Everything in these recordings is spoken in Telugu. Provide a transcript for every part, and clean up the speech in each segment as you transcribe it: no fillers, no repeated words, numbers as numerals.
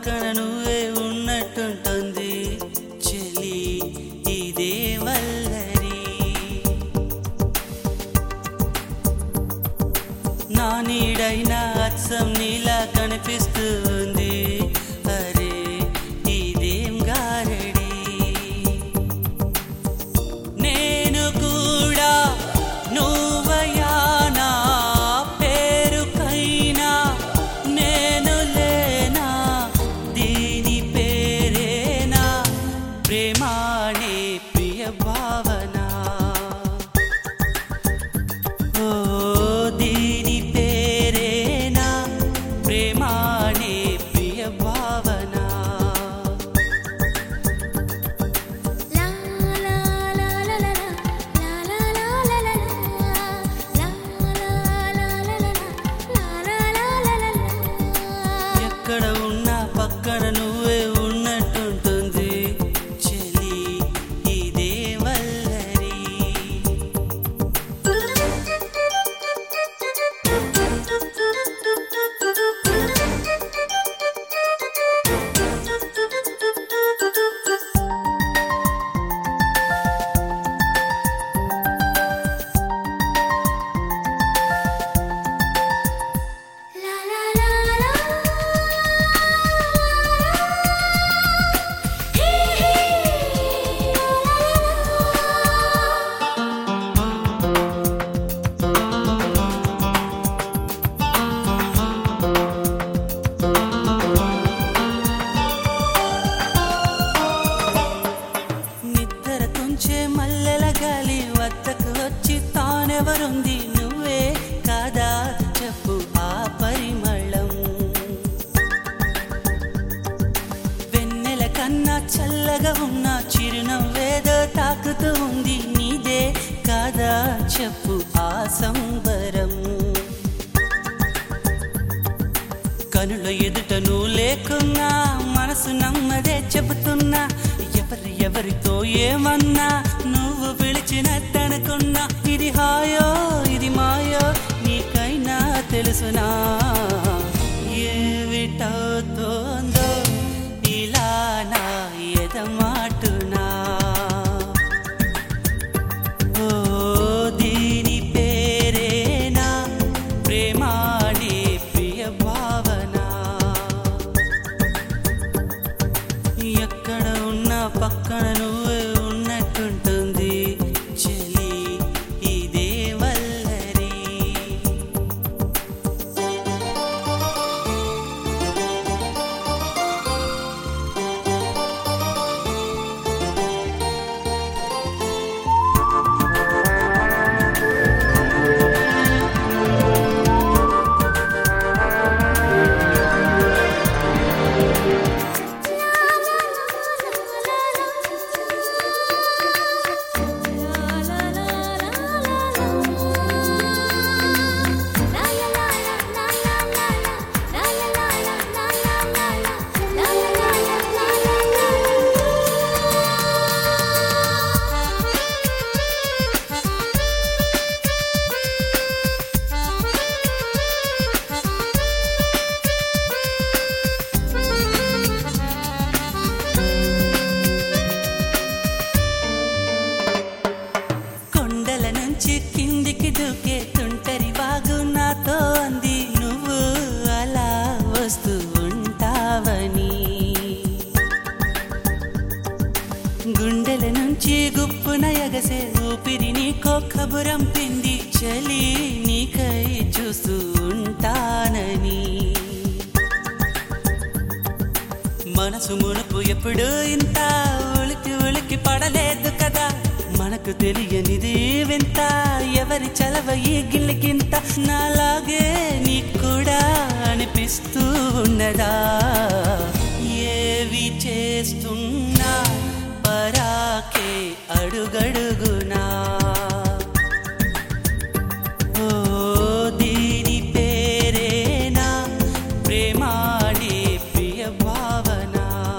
పక్కన నువ్వే ఉన్నట్టుంటుంది చెలి ఇదే వల్లరి నా నీడైనా అచ్చం నీలా కనిపిస్తుంది అరే ఇదేం గారడి నేను కూడా నువ్వయానా పేరుకైనా నేను లేనా దీని పేరేనా ప్రేమానే ప్రియ భావన ఓ దీని పేరేనా ప్రేమానే ప్రియ భావన ఎక్కడ ఉన్నా పక్కన నువ్వే ఉన్నట్టుంటుంది చెలి ఇదే వల్లరి మల్లెల గాలి వద్దకు వచ్చి తానెవరుంది నువ్వే కాదా చెప్పు ఆ పరిమళం వెన్నెల కన్నా చల్లగా ఉన్న చిరునవ్వేదో తాకుతూ ఉంది నీదే కాదా చెప్పు ఆ సంబరం కనుల ఎదుట నువ్వు లేకున్నా మనసు నమ్మదే చెబుతున్నా ఎవరితో ఏమన్నా నువ్వు పిలిచినట్టనుకున్నా ఇది హాయో ఇది మాయో నీకైనా తెలుసునా ఏమిటవుతోందో ఇలా నా ఎదమాటునా ఓ దీని పేరేనా ప్రేమానే ప్రియ భావన ఎక్కడ ఉన్నా పక్కన నువ్వే ఉన్నట్టుంటుంది చెలి ఇదే వల్లరి కిందికి దూకే తుంటరి వాగు నాతో అంది నువ్వు అలా వస్తూ ఉంటావని గుండెల నుంచి గుప్పున ఎగసే ఊపిరి నీకో కబురంపింది చలి నీకై చూస్తూ ఉంటానని మనసు మునుపు ఎప్పుడు ఇంత ఉలికి పడలేదు కదా మనకు తెలియనిది వింత ఎవరి చలవ ఈ గిల్లికింత నాలాగే నీకు కూడా అనిపిస్తూ ఉన్నదా ఏవి చేస్తున్నా పరాకే అడుగడుగునా ఓ దీని పేరేనా ప్రేమానే ప్రియ భావన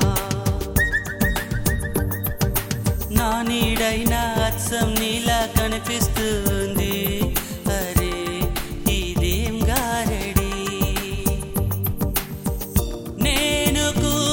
నా నీడైనా అచ్చం నీలా కనిపిస్తుంది అరే ఇదేం గారడి నేను